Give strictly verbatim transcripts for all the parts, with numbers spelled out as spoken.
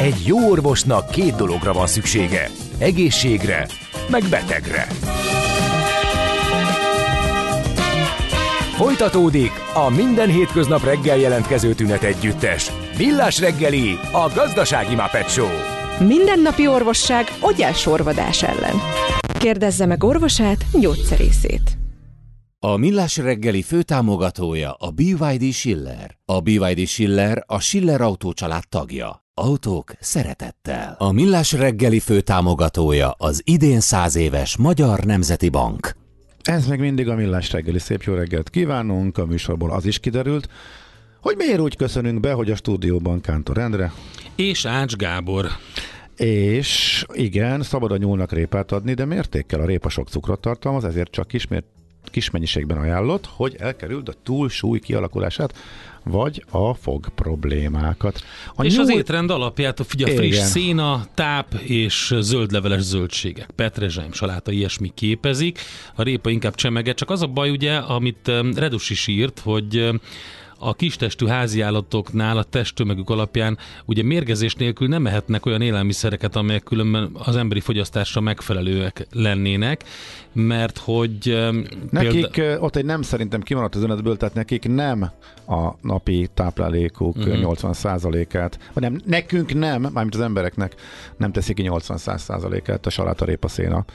Egy jó orvosnak két dologra van szüksége. Egészségre, meg betegre. Folytatódik a minden hétköznap reggel jelentkező tünet együttes. Millás reggeli, a gazdasági Muppet Show. Mindennapi orvosság ogyásorvadás ellen. Kérdezze meg orvosát, gyógyszerészét. A Millás reggeli főtámogatója a bé vé dé Schiller. A bé vé dé Schiller a Schiller Autó család tagja. Autók szeretettel. A Millás reggeli főtámogatója az idén száz éves Magyar Nemzeti Bank. Ez meg mindig a Millás reggeli. Szép jó reggelt kívánunk. A műsorból az is kiderült, hogy miért úgy köszönünk be, hogy a stúdióban Kántor Endre és Ács Gábor. És igen, szabad a nyúlnak répát adni, de mértékkel. A répa sok cukrot tartalmaz, ezért csak kismért, kis mennyiségben ajánlott, hogy elkerüld a túlsúly kialakulását, vagy a fog problémákat. A és nyúl... az étrend alapját a, figyelj, a friss igen. széna, táp és zöldleveles zöldségek, petrezselyem, saláta, ilyesmi képezik. A répa inkább csemege, csak az a baj ugye, amit Redus is írt, hogy a kistestű háziállatoknál a testtömegük alapján ugye mérgezés nélkül nem ehetnek olyan élelmiszereket, amelyek különben az emberi fogyasztásra megfelelőek lennének, mert hogy... Nekik, példa... ott egy nem szerintem kimaradt az önetből, tehát nekik nem a napi táplálékuk uh-huh. nyolcvan százalékát, vagy nem, nekünk nem, mármint az embereknek nem teszik ki nyolcvan százalékát a saláta, répa, széna,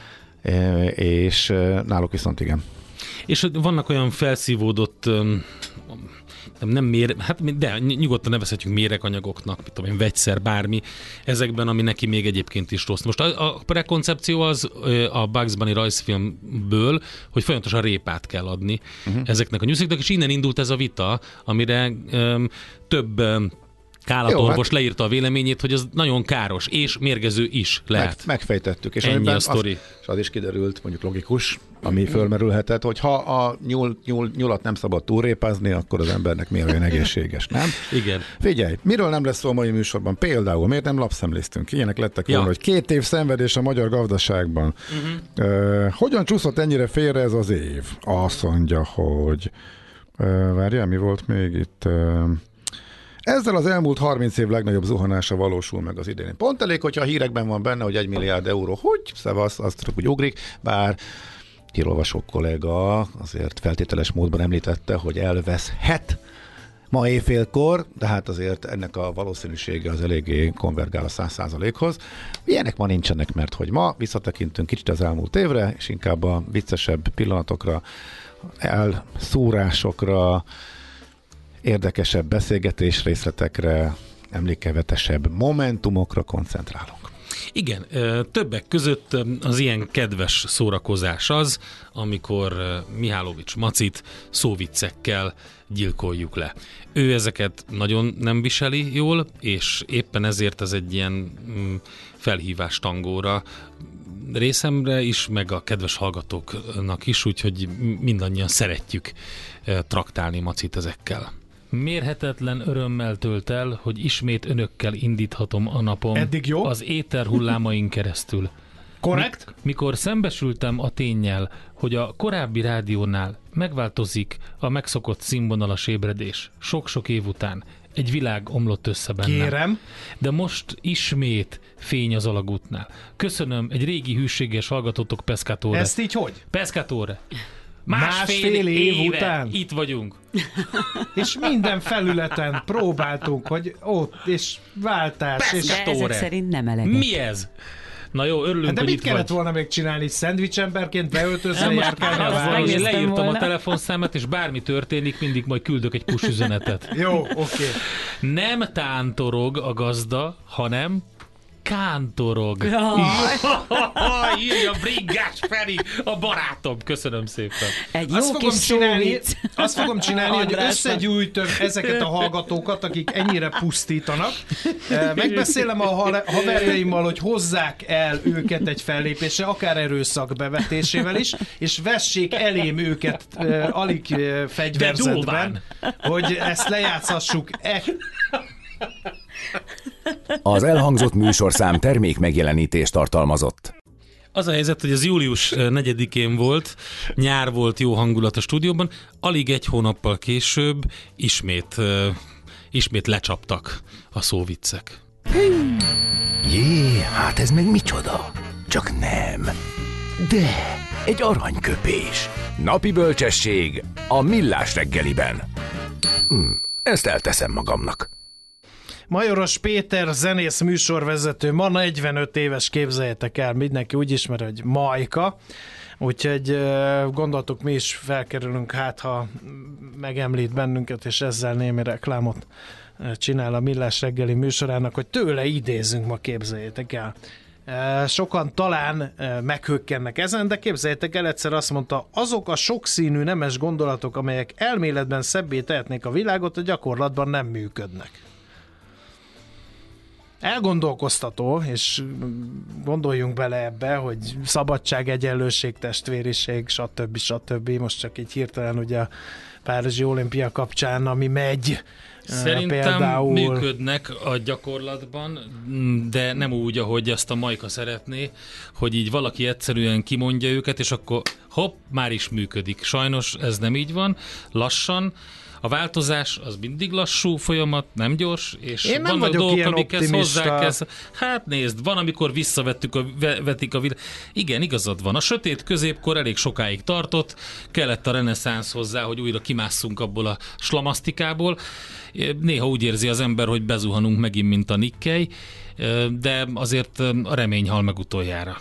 és náluk viszont igen. És vannak olyan felszívódott, nem, nem mér, hát de nyugodtan nevezhetjük méreganyagoknak, mit tudom én, vegyszer, bármi, ezekben, ami neki még egyébként is rossz. Most a, a prekoncepció az a Bugs Bunny rajzfilmből, hogy folyamatosan répát kell adni uh-huh. ezeknek a nyusziknak, és innen indult ez a vita, amire um, több um, állatorvos hát leírta a véleményét, hogy ez nagyon káros, és mérgező is lehet. Meg, megfejtettük, és ennyi a sztori. Az, és az is kiderült, mondjuk logikus, ami fölmerülhetett, hogy ha a nyúl, nyúl, nyulat nem szabad túlrépázni, akkor az embernek miért olyan egészséges, nem? Igen. Figyelj, miről nem lesz szó a mai műsorban? Például, miért nem lapszemléztünk? Ilyenek lettek volna, ja. hogy két év szenvedés a magyar gazdaságban. Uh-huh. Uh, hogyan csúszott ennyire félre ez az év? Azt mondja, hogy uh, várjál, mi volt még itt? Uh, Ezzel az elmúlt harminc év legnagyobb zuhanása valósul meg az idén. Pont elég, hogyha a hírekben van benne, hogy egy milliárd euró, hogy szevasz, azt csak úgy ugrik, bár hírolvasó kollega azért feltételes módban említette, hogy elveszhet ma éjfélkor, de hát azért ennek a valószínűsége az eléggé konvergál a száz százalékhoz. Ilyenek ma nincsenek, mert hogy ma visszatekintünk kicsit az elmúlt évre, és inkább a viccesebb pillanatokra, elszúrásokra, érdekesebb beszélgetés részletekre, emlékevetesebb momentumokra koncentrálunk. Igen, többek között az ilyen kedves szórakozás az, amikor Mihálovics Macit szóviccekkel gyilkoljuk le. Ő ezeket nagyon nem viseli jól, és éppen ezért ez egy ilyen felhívás tangóra részemre is, meg a kedves hallgatóknak is, úgyhogy mindannyian szeretjük traktálni Macit ezekkel. Mérhetetlen örömmel tölt el, hogy ismét önökkel indíthatom a napom. Eddig jó? Az éter hullámain keresztül. Korrekt? Mi, mikor szembesültem a ténnyel, hogy a korábbi rádiónál megváltozik a megszokott színvonalas ébredés sok-sok év után, egy világ omlott össze bennem. Kérem. De most ismét fény az alagútnál. Köszönöm, egy régi hűséges hallgatótok, Pescatore. Ezt így hogy? Pescatore. Másfél, Másfél év éve után? Itt vagyunk. És minden felületen próbáltunk, hogy ott, és váltás. És de ezek szerint nem eleget. Mi ez? Na jó, örülünk, hát de hogy mit itt kellett vagy. volna még csinálni? Szendvicsemberként beöltözve járkálni a város? Én leírtam a telefonszámát, és bármi történik, mindig majd küldök egy push üzenetet. Jó, oké. Okay. Nem tántorog a gazda, hanem kántorog. Írja Brigás Feri, a barátom. Köszönöm szépen. Egy azt, jó fogom kis csinálni, azt fogom csinálni, hogy András. összegyűjtöm ezeket a hallgatókat, akik ennyire pusztítanak. Megbeszélem a haverjaimmal, hogy hozzák el őket egy fellépésre, akár erőszak bevetésével is, és vessék elém őket uh, alig uh, fegyverzetben, hogy ezt lejátszhassuk. E- Az elhangzott műsorszám termék megjelenítést tartalmazott. Az a helyzet, hogy az július negyedikén volt, nyár volt, jó hangulat a stúdióban, alig egy hónappal később ismét, uh, ismét lecsaptak a szóviccek. Jé, hát ez meg micsoda? Csak nem. De, egy aranyköpés. Napi bölcsesség a Millás reggeliben. Hm, ezt elteszem magamnak. Majoros Péter, zenész, műsorvezető, ma negyvenöt éves, képzeljétek el, mindenki úgy ismer, hogy Majka. Úgyhogy gondoltuk, mi is felkerülünk, hát ha megemlít bennünket, és ezzel némi reklámot csinál a Millás reggeli műsorának, hogy tőle idézünk ma, képzeljétek el. Sokan talán meghökkennek ezen, de képzeljétek el, egyszer azt mondta, azok a sokszínű nemes gondolatok, amelyek elméletben szebbé tehetnék a világot, a gyakorlatban nem működnek. Elgondolkoztató, és gondoljunk bele ebbe, hogy szabadság, egyenlőség, testvériség, stb. stb. Most csak így hirtelen ugye a Párizsi olimpia kapcsán, ami megy. Szerintem például... működnek a gyakorlatban, de nem úgy, ahogy azt a Majka szeretné, hogy így valaki egyszerűen kimondja őket, és akkor hopp, már is működik. Sajnos ez nem így van, lassan. A változás az mindig lassú folyamat, nem gyors, és én nem vannak vagyok dolgok, ilyen amikhez hozzá kell. Hát nézd, van, amikor visszavettük a, vetik a világ. Igen, igazad van. A sötét középkor elég sokáig tartott, kellett a reneszánsz hozzá, hogy újra kimásszunk abból a slamasztikából. Néha úgy érzi az ember, hogy bezuhanunk megint, mint a Nikkei, de azért a remény hal meg utoljára.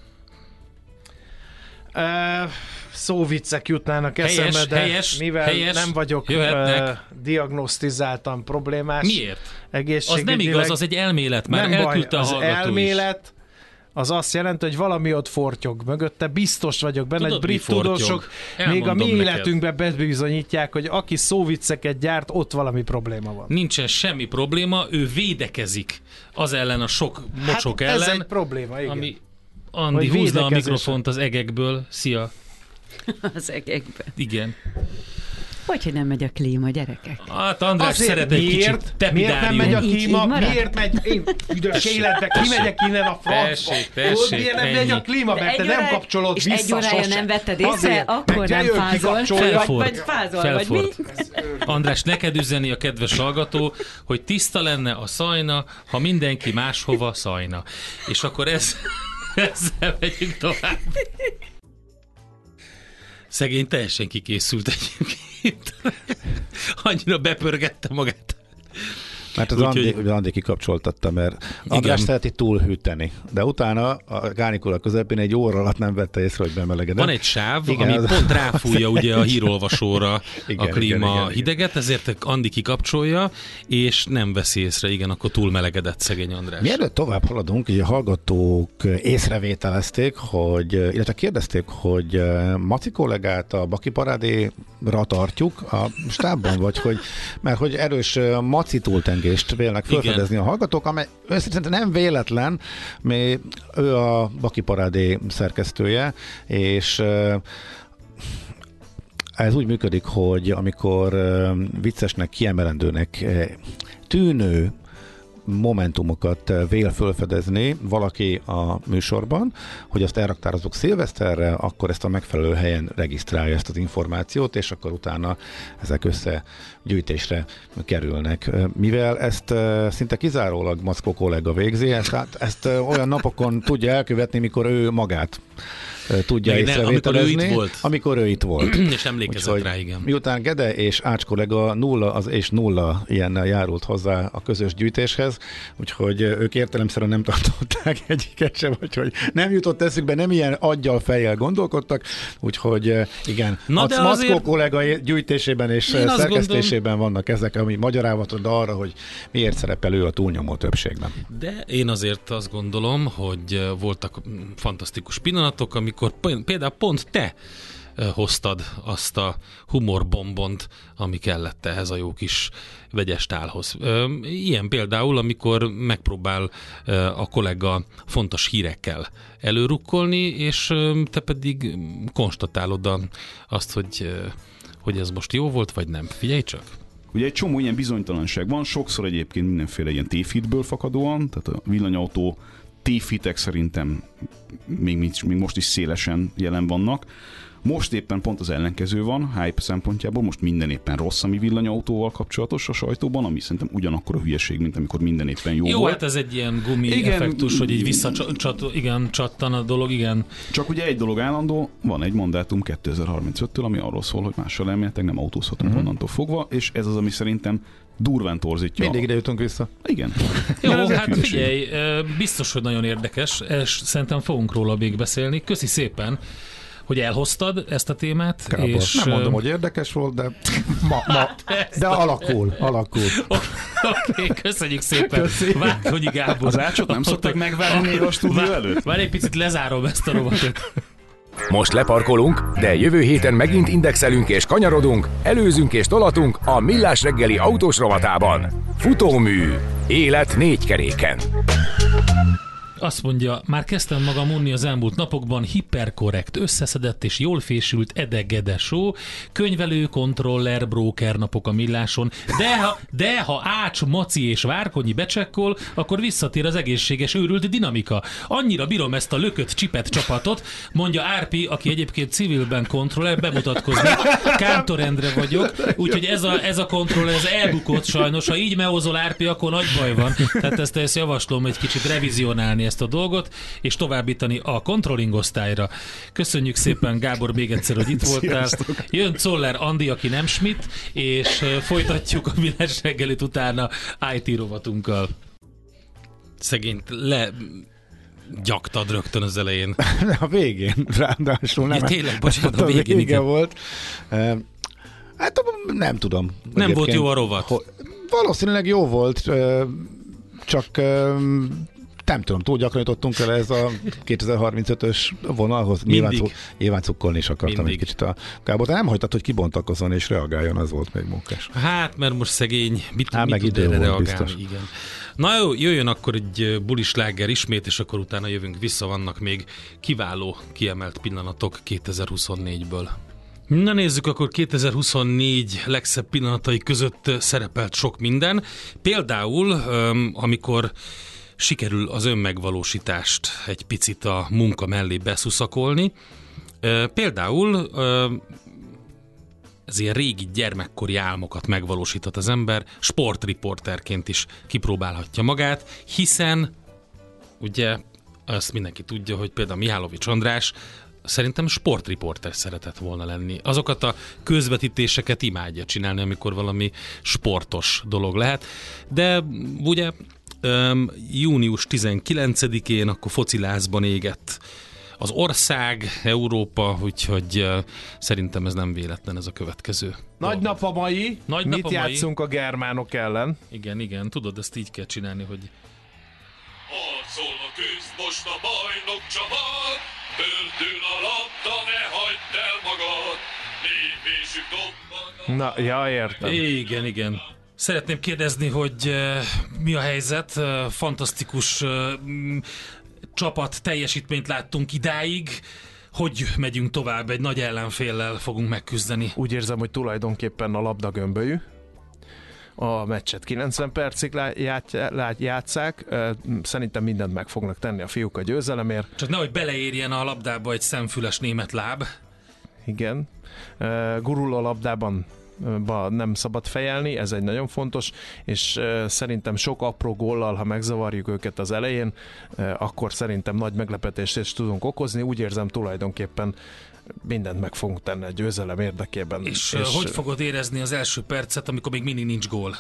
Uh, szóviccek jutnának eszembe, helyes, de helyes, mivel helyes, nem vagyok uh, diagnosztizáltan problémás. Miért? Az nem igaz, az egy elmélet, már nem elküldte baj, a hallgató az elmélet, az azt jelenti, hogy valami ott fortyog mögötte, biztos vagyok benne, hogy brit tudósok még a mi neked. életünkben bebizonyítják, hogy aki szóvicceket gyárt, ott valami probléma van. Nincsen semmi probléma, ő védekezik az ellen, a sok mocsok hát ellen. Ez egy probléma, igen. Ami Andi, húzd le a mikrofont az egekből. Szia! Az egekből. Igen. Hogy nem megy a klíma, gyerekek? Hát András szeret egy kicsit tepidárium. Miért nem megy a klíma? Miért megy? Én üdös életbe kimegyek innen a francba. Tessék, tessék, miért nem megy a klíma? Mert te nem kapcsolod vissza sose. És egy órája nem vetted észre, akkor nem fázol. Vagy, vagy fázol, vagy mi? András, neked üzeni a kedves hallgató, hogy tiszta lenne a szajna, ha mindenki máshova szajna. És akkor ez... Ezzel megyünk tovább. Szegény teljesen kikészült egyébként. Annyira bepörgette magát. Mert az Andi, hogy... Andi kikapcsoltatta, mert András szereti túlhűteni. De utána a kánikula közepén egy óra alatt nem vette észre, hogy bemelegedett. Van egy sáv, igen, ami az... pont ráfújja ugye a hírolvasóra igen, a klíma igen, igen, hideget, ezért Andi kikapcsolja, és nem veszi észre, igen, akkor túlmelegedett szegény András. Mielőtt tovább haladunk, így a hallgatók észrevételezték, hogy, illetve kérdezték, hogy Maci kollégát a Baki Parádéra tartjuk a stábban, vagy hogy, mert hogy erős Maci túltengést vélnek felfedezni a hallgatók, amely szerintem nem véletlen, mert ő a Baki Parádé szerkesztője, és ez úgy működik, hogy amikor viccesnek, kiemelendőnek tűnő momentumokat vél fölfedezni valaki a műsorban, hogy azt elraktározok szilveszterre, akkor ezt a megfelelő helyen regisztrálja ezt az információt, és akkor utána ezek összegyűjtésre kerülnek. Mivel ezt szinte kizárólag Mackó kollega végzi, ezt, ezt olyan napokon tudja elkövetni, mikor ő magát tudja észrevételezni. Amikor ő itt volt. Amikor ő itt volt. És emlékezett rá, igen. Miután Gede és Ács kollega nulla az és nulla ilyennel járult hozzá a közös gyűjtéshez, úgyhogy ők értelemszerűen nem tartották egyiket sem, úgyhogy nem jutott eszükbe, nem ilyen aggyal fejjel gondolkodtak, úgyhogy igen, Na a Mackó azért... kollega gyűjtésében és szerkesztésében gondolom... vannak ezek, ami magyarávat ad arra, hogy miért szerepel ő a túlnyomó többségben. De én azért azt gondolom, hogy voltak fantasztikus pillanatok, amikor például pont te hoztad azt a humorbombont, ami kellett ehhez a jó kis vegyes tálhoz. Ilyen például, amikor megpróbál a kollega fontos hírekkel előrukkolni, és te pedig konstatálod azt, hogy, hogy ez most jó volt, vagy nem. Figyelj csak! Ugye egy csomó ilyen bizonytalanság van, sokszor egyébként mindenféle ilyen tévhitből fakadóan, tehát a villanyautó tévhitek szerintem még, még most is szélesen jelen vannak. Most éppen pont az ellenkező van, hype szempontjából, most minden éppen rossz, ami villanyautóval kapcsolatos a sajtóban, ami szerintem ugyanakkor a hülyeség, mint amikor minden éppen jó, jó volt. Hát ez egy ilyen gumi igen, effektus, hogy így visszacsattan, igen, csattan a dolog, igen. Csak ugye egy dolog állandó, van egy mandátum kétezer-harmincöttől, ami arról szól, hogy mással elméletek nem autózhatunk uh-huh. onnantól fogva, és ez az, ami szerintem durván torzítja. Mindig ide jutunk vissza. Igen. Jó, hát figyelj, biztos, hogy nagyon érdekes, és szerintem fogunk róla még beszélni. Köszi szépen, hogy elhoztad ezt a témát. Kába. És nem mondom, hogy érdekes volt, de ma, ma de alakul, alakul. Oké, okay, köszönjük szépen. Várkonyi Gábor. Az ácsot nem szokták megvárni a stúdió előtt? Várj egy picit, lezárom ezt a rovatot. Most leparkolunk, de jövő héten megint indexelünk és kanyarodunk, előzünk és tolatunk a Millás reggeli autós rovatában. Futómű. Élet négy keréken. Azt mondja, már kezdtem magam unni az elmúlt napokban, hiperkorrekt, összeszedett és jól fésült edegede show, könyvelő, kontroller, broker napok a Milláson, de ha, de ha Ács, Maci és Várkonyi becsekkol, akkor visszatér az egészséges őrült dinamika. Annyira bírom ezt a lökött csipet csapatot, mondja Árpi, aki egyébként civilben kontroller, bemutatkozni. Kántor Endre vagyok, úgyhogy ez a, ez a kontroller, ez elbukott sajnos. Ha így meózol Árpi, akkor nagy baj van. Tehát ezt, ezt javaslom egy kicsit revizionálni ezt a dolgot, és továbbítani a controlling osztályra. Köszönjük szépen, Gábor, még egyszer, hogy itt voltál. Jön Czoller Andi, aki nem Schmidt, és folytatjuk a Millás reggelit utána í té rovatunkkal. Szegényt le gyaktad rögtön az elején. A végén, ráadásul nem. Ja, tényleg, bocsánat, a végén, igen. volt. Hát nem tudom. Nem volt jó a rovat. Valószínűleg jó volt, csak nem tudom, túl gyakran jutottunk el ez a kétezer-harmincötös vonalhoz. Nyilván, nyilván cukkolni is akartam Mindig. egy kicsit a Gábor, de nem hagytad, hogy kibontakozzon és reagáljon, az volt még munkás. Hát, mert most szegény, mit, hát, mit tud erre reagálni? Igen. Na jó, jöjjön akkor egy bulisláger ismét, és akkor utána jövünk vissza, vannak még kiváló, kiemelt pillanatok kétezer-huszonnégyből. Na nézzük, akkor kétezer-huszonnégy legszebb pillanatai között szerepelt sok minden. Például, amikor sikerül az önmegvalósítást egy picit a munka mellé beszuszakolni. Például ez ilyen régi gyermekkori álmokat megvalósíthat az ember, sportriporterként is kipróbálhatja magát, hiszen ugye azt mindenki tudja, hogy például Mihálovics András szerintem sportriporter szeretett volna lenni. Azokat a közvetítéseket imádja csinálni, amikor valami sportos dolog lehet. De ugye um, június tizenkilencedikén akkor focilázban égett az ország, Európa, úgyhogy uh, szerintem ez nem véletlen, ez a következő. Nagy nap a mai, Nagy mit nap a mai. játszunk a germánok ellen? Igen, igen, tudod, ezt így kell csinálni, hogy... Harcol a küzd most a bajnok csapat, földül a labda, ne hagyd el magad, lépésük dobban... Na, ja, értem. Igen, igen. Szeretném kérdezni, hogy uh, mi a helyzet? Uh, fantasztikus uh, csapat teljesítményt láttunk idáig. Hogy megyünk tovább? Egy nagy ellenféllel fogunk megküzdeni. Úgy érzem, hogy tulajdonképpen a labda gömbölyű. A meccset kilencven percig játsszák. Szerintem mindent meg fognak tenni a fiúk a győzelemért. Csak nehogy beleérjen a labdába egy szemfüles német láb. Igen. Gurul a labdában nem szabad fejelni, ez egy nagyon fontos, és szerintem sok apró góllal, ha megzavarjuk őket az elején, akkor szerintem nagy meglepetést is tudunk okozni. Úgy érzem, tulajdonképpen mindent meg fogunk tenni a győzelem érdekében. És, és hogy fogod érezni az első percet, amikor még mindig nincs gól?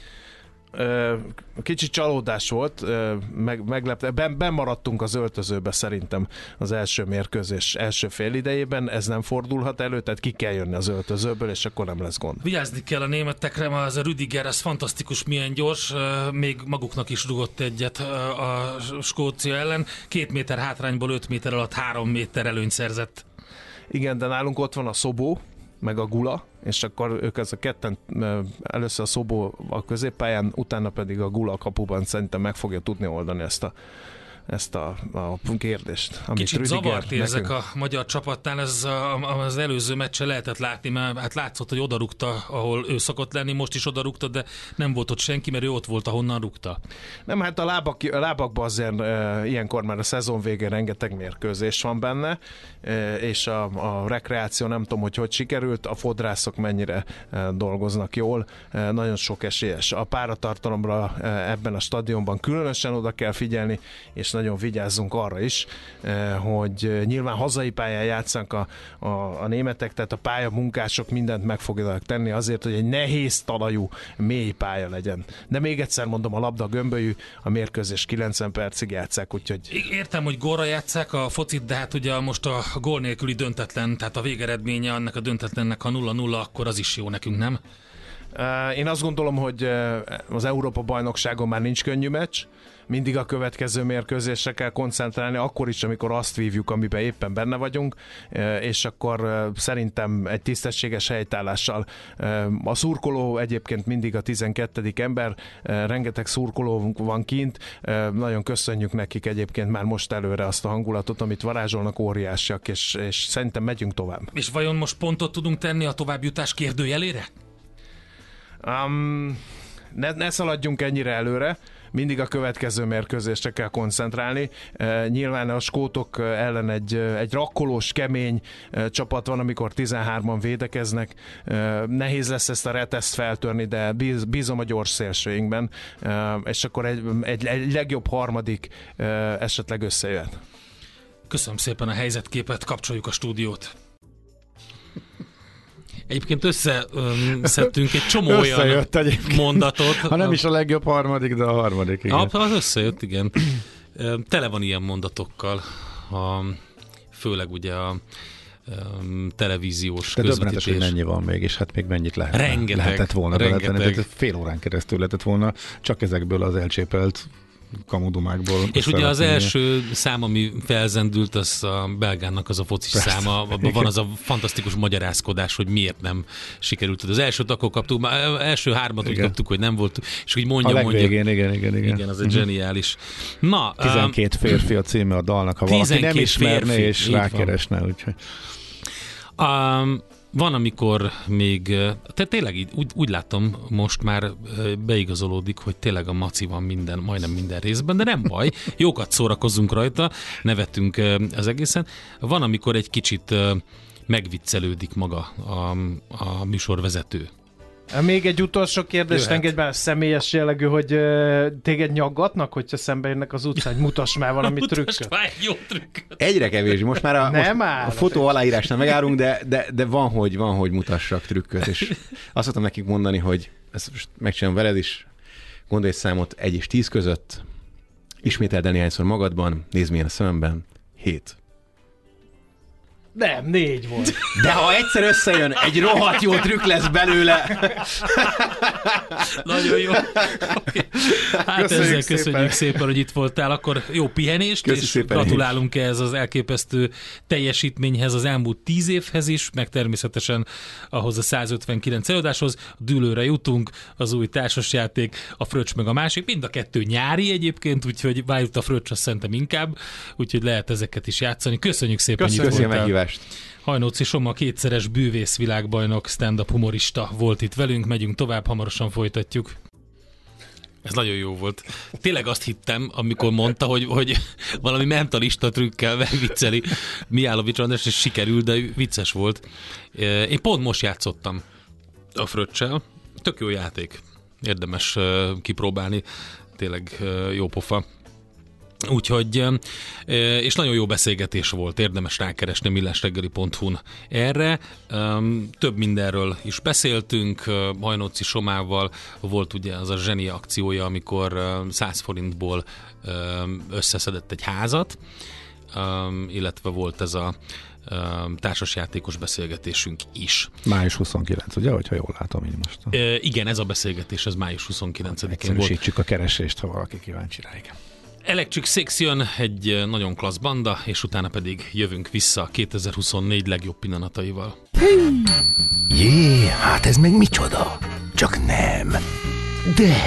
Kicsit csalódás volt, meg, meglepte. Ben, bemaradtunk az öltözőbe szerintem az első mérkőzés első fél idejében, ez nem fordulhat elő, tehát ki kell jönni az öltözőből, és akkor nem lesz gond. Vigyázni kell a németekre, mert az a Rüdiger, az fantasztikus, milyen gyors, még maguknak is rugott egyet a Skócia ellen. Két méter hátrányból öt méter alatt három méter előnyt szerzett. Igen, de nálunk ott van a Szobó, meg a Gula, és akkor ők ez a ketten, először a Szobó a középpályán, utána pedig a Gula a kapuban szerintem meg fogja tudni oldani ezt a ezt a, a kérdést. Amit Kicsit Rüdiger zavart érzek nekünk. a magyar csapatnál, ez a, az előző meccsen lehetett látni, mert hát látszott, hogy odarúgta, ahol ő szokott lenni, most is odarúgta, de nem volt ott senki, mert ő ott volt, ahonnan rúgta. Nem, hát a, lábak, a lábakban azért e, ilyenkor már a szezon végén rengeteg mérkőzés van benne, e, és a, a rekreáció nem tudom, hogy hogy sikerült, a fodrászok mennyire e, dolgoznak jól, e, nagyon sok esélyes. A páratartalomra e, ebben a stadionban különösen oda kell figyelni, és nagyon vigyázzunk arra is, e, hogy nyilván hazai pályán játszanak a, a, a németek, tehát a pályamunkások mindent meg fogják tenni azért, hogy egy nehéz talajú, mély pálya legyen. De még egyszer mondom, a labda gömbölyű, a mérkőzés kilencven percig játsszák, úgyhogy... Értem, hogy gólra játsszák a focit, de hát ugye most a gól nélküli döntetlen, tehát a végeredménye annak a döntetlennek, ha nulla nulla, akkor az is jó nekünk, nem? Én azt gondolom, hogy az Európa-bajnokságon már nincs könnyű meccs, mindig a következő mérkőzésre kell koncentrálni, akkor is, amikor azt vívjuk, amiben éppen benne vagyunk, és akkor szerintem egy tisztességes helytállással. A szurkoló egyébként mindig a tizenkettedik ember, rengeteg szurkoló van kint, nagyon köszönjük nekik egyébként már most előre azt a hangulatot, amit varázsolnak, óriásiak, és, és szerintem megyünk tovább. És vajon most pontot tudunk tenni a továbbjutás kérdőjelére? Um, ne, ne szaladjunk ennyire előre, mindig a következő mérkőzésre kell koncentrálni. E, nyilván a skótok ellen egy, egy rakkolós, kemény e, csapat van, amikor tizenhárman védekeznek. E, nehéz lesz ezt a reteszt feltörni, de bíz, bízom a gyors szélsőinkben, e, és akkor egy, egy, egy legjobb harmadik e, esetleg összejöhet. Köszönöm szépen a helyzetképet, kapcsoljuk a stúdiót. Egyébként összeszedtünk egy csomó olyan mondatot. Ha nem is a legjobb harmadik, de a harmadik, igen. Ah, az összejött, igen. Tele van ilyen mondatokkal, a, főleg ugye a um, televíziós de közvetítés. De döbbenetes, hogy mennyi van még, és hát még mennyit lehet, rengeteg, lehetett volna rengeteg. beletenni. Fél órán keresztül lehetett volna csak ezekből az elcsépelt kamudumákból. És ugye az első szám, ami felzendült, az a belgának az a focis Persze. száma, abban van az a fantasztikus magyarázkodás, hogy miért nem sikerült. Az elsőt akkor kaptuk, már első hármat úgy kaptuk, hogy nem volt, és úgy mondja, a legvégén, mondja. igen, igen, igen. Igen, az egy zseniális. Na, tizenkét férfi a címe a dalnak, ha valaki nem ismerné férfi, és rákeresne, úgyhogy. Um, Van, amikor még, tehát tényleg így, úgy, úgy látom, most már beigazolódik, hogy tényleg a maci van minden, majdnem minden részben, de nem baj, jókat szórakozunk rajta, nevetünk az egészen. Van, amikor egy kicsit megviccelődik maga a, a műsorvezető. Még egy utolsó kérdést, engedj már személyes jellegű, hogy uh, téged nyaggatnak, hogyha szembe jönnek az utcán, hogy mutass már valami trükköt. Már jó trükköt. Egyre kevés. Most már a, most a fotó aláírásnál megállunk, de, de, de van, hogy, van, hogy mutassak trükköt. És azt szoktam nekik mondani, hogy ezt most megcsinálom veled is, gondolj egy számot egy és tíz között, ismételd el néhányszor magadban, nézd milyen a szememben, hét. Nem, négy volt. De ha egyszer összejön, egy rohadt jó trükk lesz belőle. Nagyon jó. Okay. Hát köszönjük ezzel szépen. Köszönjük szépen, hogy itt voltál. Akkor jó pihenést, Köszi és gratulálunk ehhez az elképesztő teljesítményhez az elmúlt tíz évhez is, meg természetesen ahhoz a százötvenkilenc előadáshoz. Dűlőre jutunk, az új társasjáték, a Fröccs meg a másik, mind a kettő nyári egyébként, úgyhogy vájult a Fröccs, azt szerintem inkább, úgyhogy lehet ezeket is játszani. Köszönjük szépen, hogy itt voltál. Hajnóci Soma, kétszeres bűvész világbajnok, stand-up humorista volt itt velünk, megyünk tovább, hamarosan folytatjuk. Ez nagyon jó volt. Tényleg azt hittem, amikor mondta, hogy, hogy valami mentalista trükkel megvicceli Mihálovics András, és sikerült, de vicces volt. Én pont most játszottam a Fröccsel. Tök jó játék. Érdemes kipróbálni. Tényleg jó pofa. Úgyhogy, és nagyon jó beszélgetés volt, érdemes rákeresni millásreggeli pont hu-n erre. Több mindenről is beszéltünk, Hajnóci Somával volt ugye az a zseni akciója, amikor száz forintból összeszedett egy házat, illetve volt ez a társasjátékos beszélgetésünk is. május huszonkilencedike, ugye, hogyha jól látom így most. E, igen, ez a beszélgetés, ez május huszonkilencedikén volt. Egyszerűsítsük a keresést, ha valaki kíváncsi rá, igen. Electric Six jön, egy nagyon klassz banda, és utána pedig jövünk vissza kétezer-huszonnégy legjobb pillanataival. Jé, hát ez meg micsoda? Csak nem. De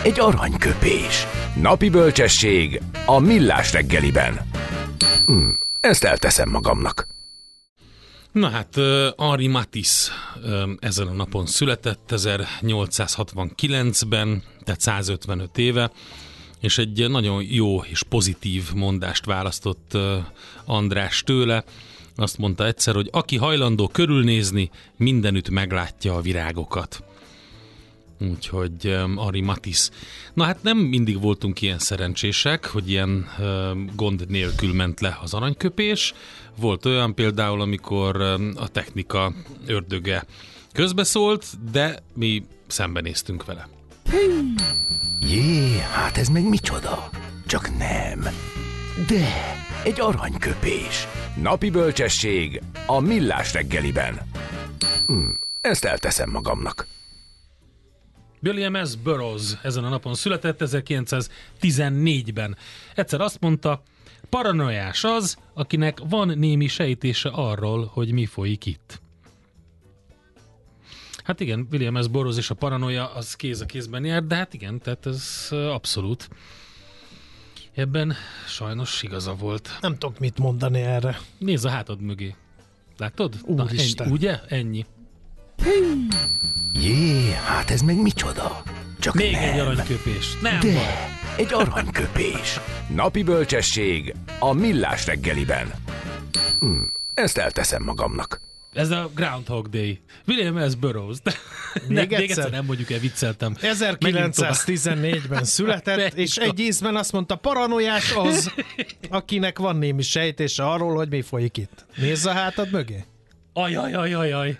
egy aranyköpés. Napi bölcsesség a Millás reggeliben. Hm, ezt elteszem magamnak. Na hát, uh, Henri Matisse uh, ezen a napon született, ezernyolcszázhatvankilencben, tehát százötvenöt éve, és egy nagyon jó és pozitív mondást választott uh, András tőle. Azt mondta egyszer, hogy aki hajlandó körülnézni, mindenütt meglátja a virágokat. Úgyhogy um, Henri Matisse. Na hát nem mindig voltunk ilyen szerencsések, hogy ilyen um, gond nélkül ment le az aranyköpés. Volt olyan például, amikor um, a technika ördöge közbeszólt, de mi szembenéztünk vele. Jé, hát ez meg micsoda? Csak nem. De, egy aranyköpés. Napi bölcsesség a Millás reggeliben. Hm, ezt elteszem magamnak. William S. Burroughs ezen a napon született, ezerkilencszáztizennégyben. Egyszer azt mondta, paranoiás az, akinek van némi sejtése arról, hogy mi folyik itt. Hát igen, William S. Burroughs és a paranoia az kéz a kézben jár, de hát igen, tehát ez abszolút. Ebben sajnos igaza volt. Nem tudok mit mondani erre. Nézz a hátad mögé. Látod? Úristen. Na, ugye? Ennyi. Jé, hát ez meg micsoda? Csak még nem. egy aranyköpés. Nem De, baj. egy aranyköpés. Napi bölcsesség a Millás reggeliben. Hm, ezt elteszem magamnak. Ez a Groundhog Day. William S. Burroughs. Még, egyszer? még egyszer nem mondjuk el, vicceltem. ezerkilencszáztizennégyben született, és egy ízben azt mondta, paranoiás az, akinek van némi sejtése arról, hogy mi folyik itt. Nézz a hátad mögé. Ajajajajaj.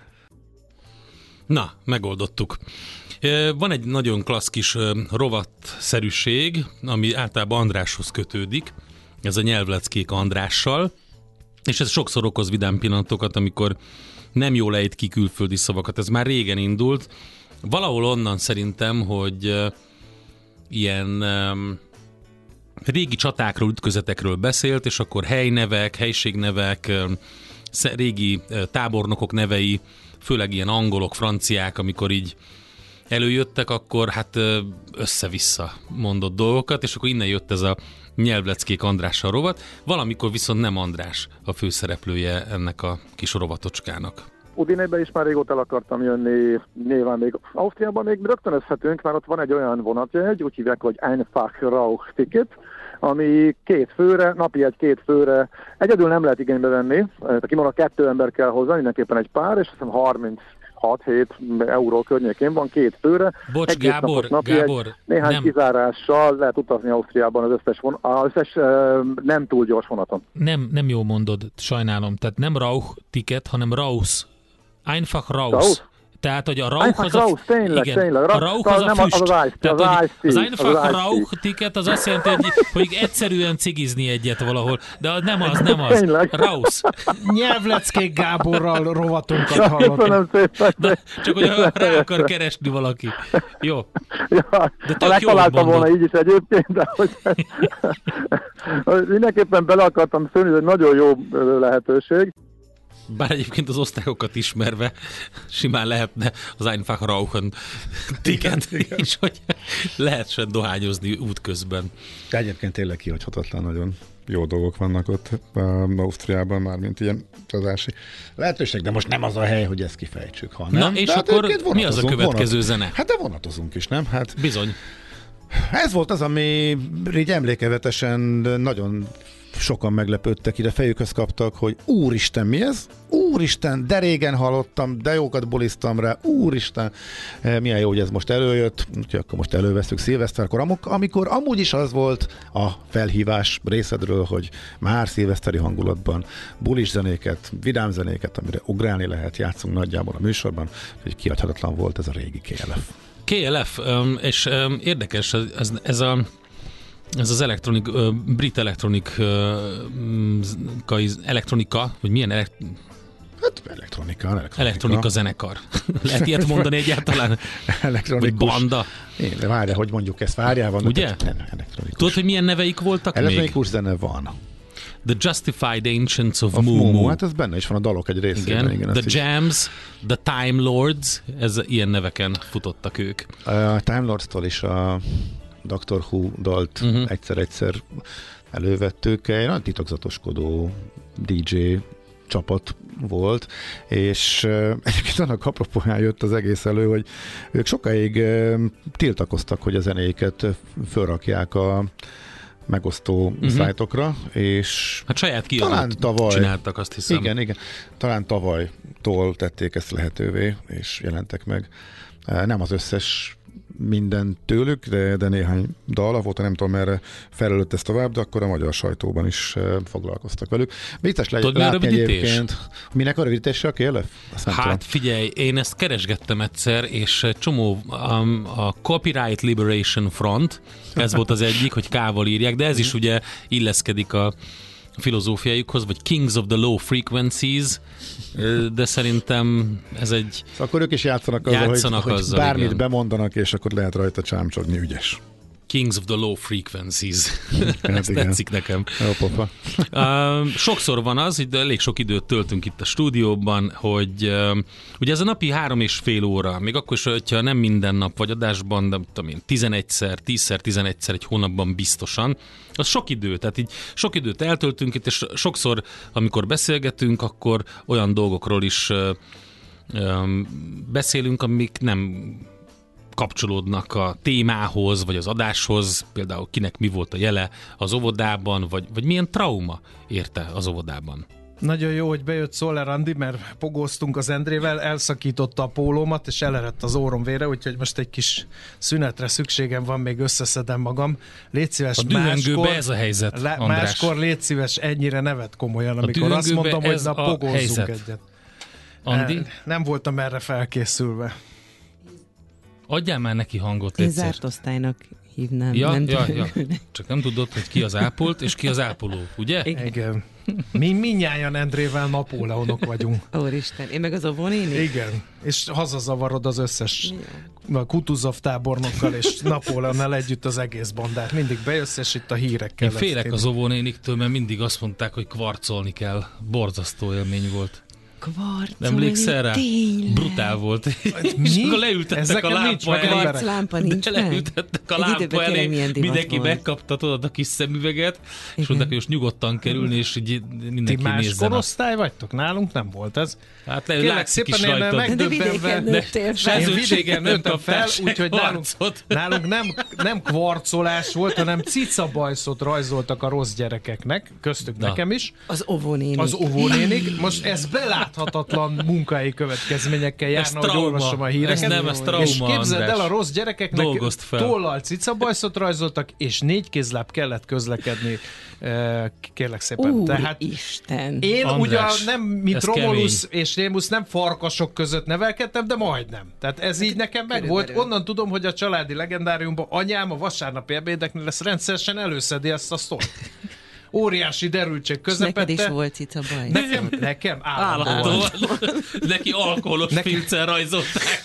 Na, megoldottuk. Van egy nagyon klassz kis rovatszerűség, ami általában Andráshoz kötődik. Ez a nyelvleckék Andrással. És ez sokszor okoz vidám pillanatokat, amikor nem jól ejt ki külföldi szavakat. Ez már régen indult. Valahol onnan szerintem, hogy uh, ilyen um, régi csatákról, ütközetekről beszélt, és akkor helynevek, helységnevek, um, régi uh, tábornokok nevei, főleg ilyen angolok, franciák, amikor így előjöttek, akkor hát uh, össze-vissza mondott dolgokat, és akkor innen jött ez a nyelvleckék Andrással rovat, valamikor viszont nem András a főszereplője ennek a kis rovatocskának. Udinébe is már régóta el akartam jönni, nyilván még Ausztriában még rögtönözhetünk, mert ott van egy olyan vonatjegy, úgy hívják, hogy Einfach Rauch Ticket, ami két főre, napi egy két főre, egyedül nem lehet igénybe venni, tehát kimondva kettő ember kell hozzá, mindenképpen egy pár, és azt hiszem harminc hat-hét euró környékén van két főre. Bocs, egész Gábor, napi, Gábor. Néhány nem. kizárással lehet utazni Ausztriában az összes, von, az összes uh, nem túl gyors vonaton. Nem, nem jó mondod, sajnálom. Tehát nem Rauch ticket, hanem Raus. Einfach Raus. Raus? Tehát, hogy a Rauch az a... Raus, tényleg, igen, tényleg. A Rauch az a nem füst. Az, az, Tehát, az, hogy az, az Einfach Rauch ticket az azt jelenti, hogy, hogy egyszerűen cigizni egyet valahol. De nem az, nem az. Raus. Nyelvleckék Gáborral rovatunkat hallottunk. szépen. Csak hogy rá akar keresni valaki. Jó. Ja, de tök jól találtam mondod. volna így is egyébként, de hogy mindenképpen bele akartam szólni, hogy nagyon jó lehetőség. Bár egyébként az osztályokat ismerve simán lehetne az Einfach Rauchen ticket is, hogy lehessen dohányozni útközben. De egyébként tényleg kihagyhatatlan, nagyon jó dolgok vannak ott uh, Ausztriában, már mint ilyen utazási lehetőség, de most nem az a hely, hogy ezt kifejtsük, ha nem. Na és de akkor mi az a következő vonat... zene? Hát de vonatozunk is, nem? Hát bizony. Ez volt az, ami így emlékevetesen nagyon sokan meglepődtek, ide fejükhöz kaptak, hogy úristen, mi ez? Úristen, de régen hallottam, de jókat buliztam rá, úristen, milyen jó, hogy ez most előjött, úgyhogy akkor most előveszünk szilveszterkor, amikor amúgy is az volt a felhívás részedről, hogy már szilveszteri hangulatban bulis zenéket, vidám zenéket, amire ugrálni lehet, játszunk nagyjából a műsorban, hogy kihagyhatatlan volt ez a régi ká el ef. ká el ef, és érdekes, ez, ez a Ez az elektronik, uh, brit elektronik, uh, elektronika, vagy milyen elekt... hát elektronika, elektronika. Elektronika zenekar. Lehet ilyet mondani egyáltalán? Vagy banda? Én, de várjál, hogy mondjuk ezt, várjál, van. Ugye? Tudod, hogy milyen neveik voltak elektronikus még? zene van. The Justified Ancients of, of Moo Moo. Hát ez benne is van a dalok egy részében. Igen. Igen, The Jams, The Time Lords, ez ilyen neveken futottak ők. A Time Lords-tól is a Doctor Who dalt uh-huh. egyszer-egyszer elővettük. Egy nagyon titokzatoskodó dé dzsé csapat volt, és uh, egyébként annak apropóján jött az egész elő, hogy ők sokáig uh, tiltakoztak, hogy a zenéket fölrakják a megosztó uh-huh. szájtokra, és hát saját talán tavaly csináltak, azt hiszem. Igen, igen. Talán tavalytól tették ezt lehetővé, és jelentek meg. Nem az összes minden tőlük, de, de néhány dal, volt, nem tudom merre felelőtt ezt tovább, de akkor a magyar sajtóban is uh, foglalkoztak velük. Vicces le- látni egyébként. Minek a rövidítése a kérlek? Hát tudom. Figyelj, én ezt keresgettem egyszer, és csomó um, a Copyright Liberation Front, ez volt az egyik, hogy K-val írják, de ez is ugye illeszkedik a filozófiájukhoz, vagy Kings of the Low Frequencies, de szerintem ez egy... Szóval akkor ők is játszanak azzal, játszanak hogy, azzal, hogy bármit igen. bemondanak, és akkor lehet rajta csámcsogni, ügyes. Kings of the Low Frequencies. Ez tetszik nekem. Jó pofa. uh, sokszor van az, hogy elég sok időt töltünk itt a stúdióban, hogy uh, ugye ez a napi három és fél óra, még akkor is, hogyha nem minden nap vagy adásban, de tudom én, tizenegyszer, tízszer, tizenegyszer egy hónapban biztosan, az sok idő, tehát így sok időt eltöltünk itt, és sokszor, amikor beszélgetünk, akkor olyan dolgokról is uh, um, beszélünk, amik nem kapcsolódnak a témához, vagy az adáshoz, például kinek mi volt a jele az óvodában, vagy, vagy milyen trauma érte az óvodában. Nagyon jó, hogy bejött Szoller Andi, mert pogóztunk az Endrével, elszakította a pólómat, és elerett az órom vére, úgyhogy most egy kis szünetre szükségem van, még összeszedem magam. Légy szíves, a dühöngőbe ez a helyzet, le, András. Máskor légy szíves, ennyire nevet komolyan, amikor azt mondom, hogy na pogózzunk egyet. Andi? Nem voltam erre felkészülve. Adjál már neki hangot, én zárt osztálynak hívnám. Ja, nem ja, ja. Csak nem tudod, hogy ki az ápolt, és ki az ápoló, ugye? Igen. Igen. Mi mindnyájan Endrével Napóleonok vagyunk. Úristen, én meg az óvónéni? Igen, és hazazavarod az összes Kutuzov tábornokkal és Napóleonnal együtt az egész bandát. Mindig bejössz, és itt a hírekkel. Én félek az óvónéniktől, mert mindig azt mondták, hogy kvarcolni kell. Borzasztó élmény volt. Kvarcolni, emlékszel rá? Tényleg. Brutál volt. Mi? És akkor leültettek a lámpa elé. Lámpa nincs de leültettek a lámpa elé, mindenki megkapta tudod a kis szemüveget, és mondták, hogy most nyugodtan kerülni, és így mindenki nézzen. Ti más korosztály vagytok? Nálunk nem volt ez. Hát le, látszik is rajtad. De vidéken nőttél fel. Én vidéken nőttem fel, úgyhogy nálunk, nálunk nem, nem kvarcolás volt, hanem cicabajszot rajzoltak a rossz gyerekeknek, köztük Na. nekem is. Az óvónénik. Az óvónénik. Most ez beláthatatlan munkai következményekkel járna, hogy olvasom a híreket. Ez nem, ez trauma, és képzeld András. el, a rossz gyerekeknek tollal cicabajszot rajzoltak, és négy kézláb kellett közlekedni. Kérlek szépen. Úr Tehát Isten. Én András, ugyan nem, mint Romulus és Rémus nem farkasok között nevelkedtem, de majdnem. Tehát ez így nekem meg volt. Onnan tudom, hogy a családi legendáriumban anyám a vasárnapi ebédeknél lesz rendszeresen előszedi ezt a sztorit. Óriási derültség közepette. Neked is volt cicabaj? Nekem, nekem állandóan. Neki alkoholos Neki... filccel rajzolták.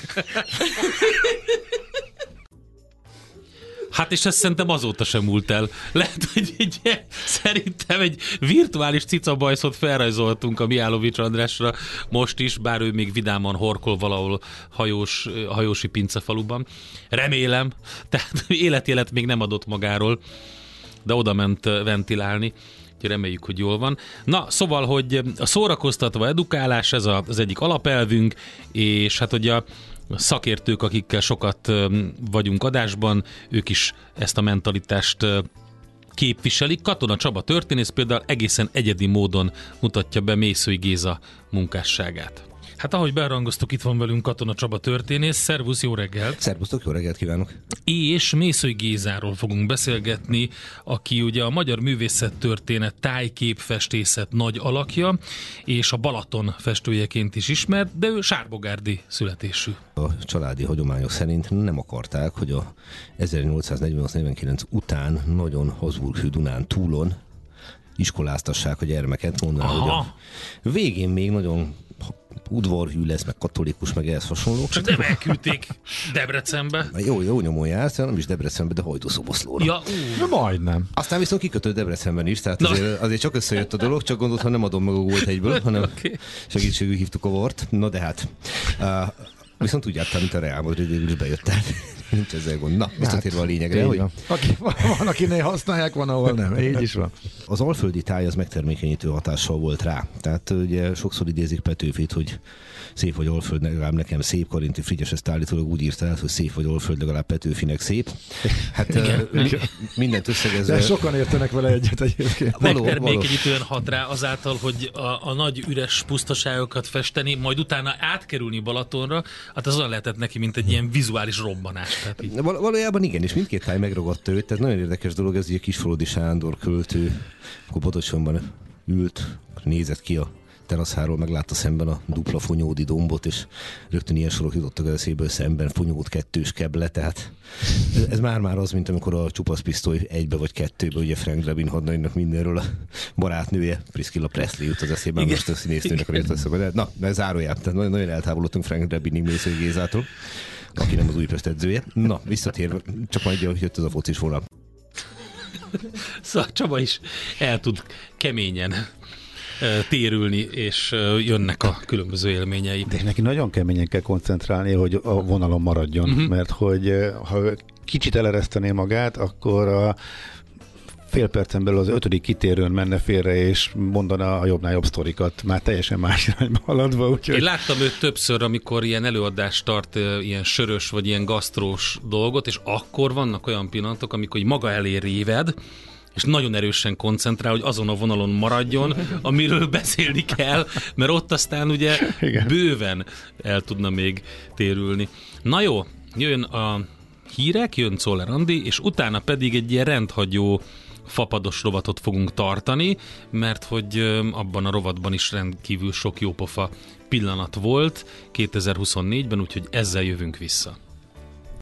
Hát és ezt szerintem azóta sem múlt el. Lehet, hogy egy, szerintem egy virtuális cicabajszot felrajzoltunk a Mihálovics Andrásra most is, bár ő még vidáman horkol valahol hajós, hajósi pincefaluban. Remélem, tehát életjelet még nem adott magáról, de oda ment ventilálni. Reméljük, hogy jól van. Na, szóval, hogy a szórakoztatva edukálás, ez a, az egyik alapelvünk, és hát ugye a szakértők, akikkel sokat vagyunk adásban, ők is ezt a mentalitást képviselik. Katona Csaba történész például egészen egyedi módon mutatja be Mészői Géza munkásságát. Hát ahogy bearangoztuk, itt van velünk Katona Csaba történész. Szervusz, jó reggelt! Szervusztok, jó reggelt kívánok! És Mészői Gézáról fogunk beszélgetni, aki ugye a magyar művészettörténet, tájképfestészet nagy alakja, és a Balaton festőjeként is ismert, de ő sárbogárdi születésű. A családi hagyományok szerint nem akarták, hogy a ezernyolcszáznegyvennyolc negyvenkilenc után nagyon Habsburg-hű Dunán túlon iskoláztassák a gyermeket, mondaná, hogy a végén még nagyon udvarhű lesz, meg katolikus, meg ehhez hasonló. Csak nem elküldték Debrecenbe. Jó, jó nyomon jársz, nem is Debrecenbe, de Hajdúszoboszlóra. Ja, ú. Majdnem. Aztán viszont kikötött Debrecenben is, tehát azért, azért csak összejött a dolog, csak gondolt, ha nem adom meg a gólt egyből, hanem okay. Segítségül hívtuk a Vart. No de hát, uh, viszont úgy jártál, mint a Real Madrid, végül is bejött el. Nincs ezzel gond. Na, visszatérve a lényegre, hogy... Aki, van, akinél használják, van, ahol nem. Így is van. Az alföldi táj az megtermékenyítő hatással volt rá. Tehát ugye sokszor idézik Petőfit, hogy szép vagy Alföld, legalább nekem szép. Karinti Frigyes ezt állítólag úgy írta el, hogy szép vagy Alföld, legalább Petőfinek szép. Hát uh, mindent összegezve... De sokan értenek vele egyet egyébként. Megtermékenyítően hat rá azáltal, hogy a, a nagy üres pusztaságokat festeni, majd utána átkerülni Balatonra, hát az olyan lehetett neki, mint egy ilyen vizuális robbanás. Val- valójában igen, és mindkét táj megragadta őt, tehát nagyon érdekes dolog, ez ugye Kisfaludi Sándor költő, akkor Botocsonban ült, nézett ki a teraszáról, meglátta szemben a dupla Fonyódi dombot, és rögtön ilyen sorok jutottak az eszébe, szemben Fonyód kettős keble, tehát ez már-már az, mint amikor a csupaszpisztoly egybe vagy kettőbe, ugye Frank Drebin hadnagynak mindenről a barátnője, Priscilla Presley jut az eszébe, most a színésznőnek a részletszak. De na, de zárójában, tehát nagyon, nagyon eltávolodtunk Frank Drebinig, Mésző Gézától, aki nem az Újpest edzője. Na, visszatérve, csak majd jött az a focis volna. Szóval Csaba is el tud keményen térülni, és jönnek a különböző élményei. De neki nagyon keményen kell koncentrálni, hogy a vonalon maradjon, uh-huh. mert hogy ha kicsit eleresztené magát, akkor a fél percen belül az ötödik kitérőn menne félre, és mondana a jobbnál jobb sztorikat, már teljesen más irányba haladva. Úgyhogy... Én láttam őt többször, amikor ilyen előadást tart, ilyen sörös, vagy ilyen gasztrós dolgot, és akkor vannak olyan pillanatok, amikor maga elé réved, és nagyon erősen koncentrál, hogy azon a vonalon maradjon, amiről beszélni kell, mert ott aztán ugye igen. bőven el tudna még térülni. Na jó, jön a hírek, jön Czoller Andi, és utána pedig egy ilyen rendhagyó fapados rovatot fogunk tartani, mert hogy abban a rovatban is rendkívül sok jópofa pillanat volt kétezer-huszonnégyben, úgyhogy ezzel jövünk vissza.